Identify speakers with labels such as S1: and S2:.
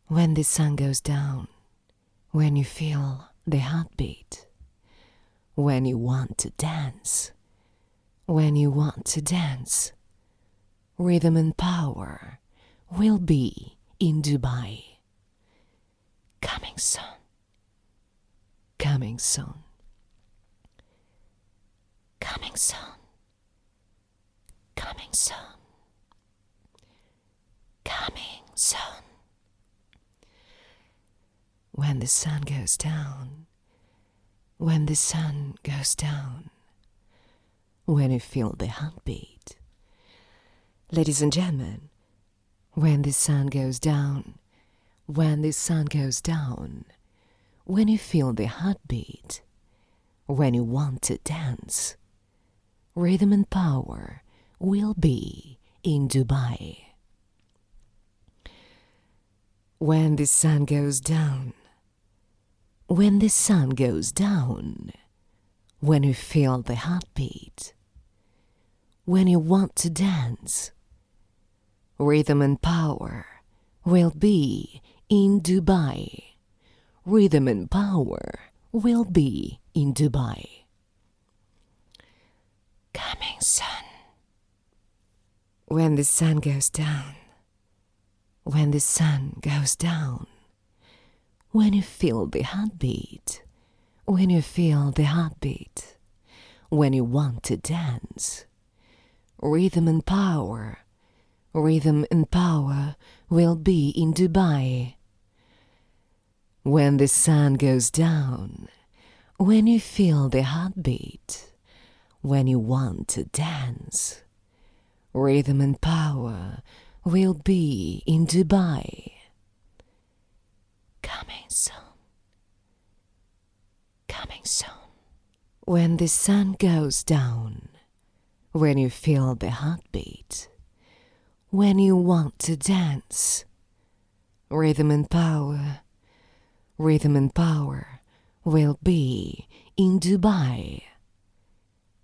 S1: When the sun goes down, when you feel the heartbeat, when you want to dance, when you want to dance, rhythm and power will be in Dubai. Coming soon. Coming soon. Coming soon. Coming soon. Coming soon. When the sun goes down, when the sun goes down, when you feel the heartbeat. Ladies and gentlemen, when the sun goes down, when the sun goes down, when you feel the heartbeat, when you want to dance, rhythm and power will be in Dubai. When the sun goes down, when the sun goes down, when you feel the heartbeat, when you want to dance, rhythm and power will be in Dubai. Rhythm and power will be in Dubai. Coming soon. When the sun goes down, when the sun goes down, when you feel the heartbeat, when you feel the heartbeat, when you want to dance, rhythm and power will be in Dubai. When the sun goes down, when you feel the heartbeat, when you want to dance, rhythm and power will be in Dubai. Coming soon. Coming soon. When the sun goes down, when you feel the heartbeat, when you want to dance, rhythm and power will be in Dubai.